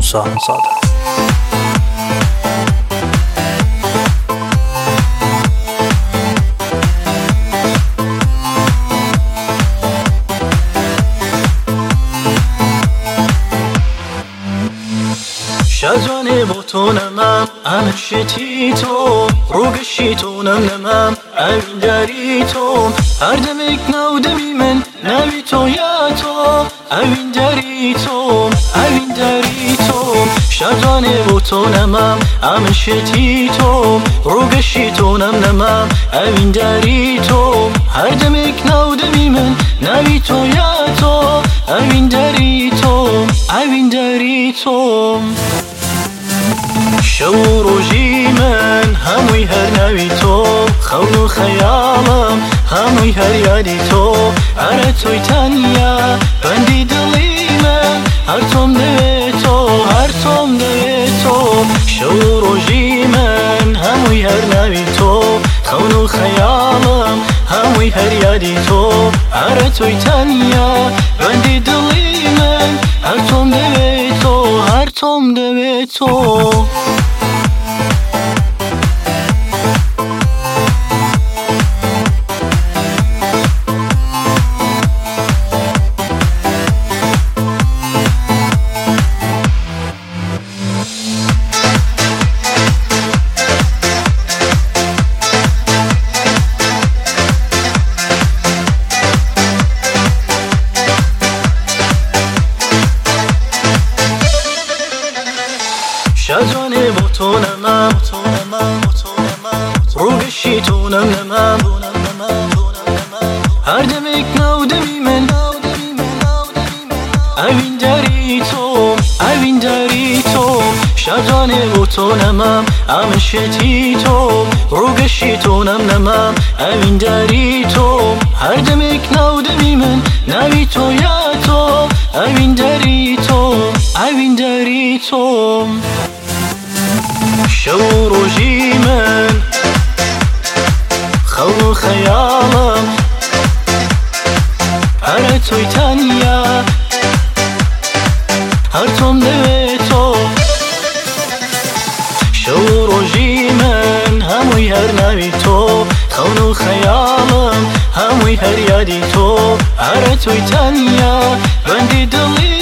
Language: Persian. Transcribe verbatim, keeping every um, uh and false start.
ساهنزاده. شجانه با تو نمم امشتی تو روگشی تو نم نمم اوین داری تو هر دمک نو دمی من نوی تو یا تو اوین داری تو اوین داری تو شجانه با تو نمم امشتی تو روگشی تو نم نمم اوین داری تو هر دمک نو دمی من نوی تو یا تو اوین داری تو اوین داری تو شو روزی من هموی هر نوی تو خون و خیالم هموی هر یادی تو اره توی تنیا بندی دلی من هر توم دوی تو هر توم دوی تو شو روزی من هموی هر نوی تو خون و خیالم هموی هر یادی تو اره توی تنیا بندی دلی من هر توم دوی تو هر توم دوی تو شجانه با تو نمم روگشی تو نم نمم هر دمک نو دمی من اوین داری تو اوین داری تو شجانه با تو نمم امشتی تو روگشی تو نم نمم اوین داری تو هر دمک نو دمی من نوی تو یا تو اوین داری تو اوین داری تو شو روزی من خون خیالم اره توی تنیا هر توم دوی تو شو روزی من هموی هر نوی تو خون خیالم هموی هر یادی تو اره توی تنیا بندی دلی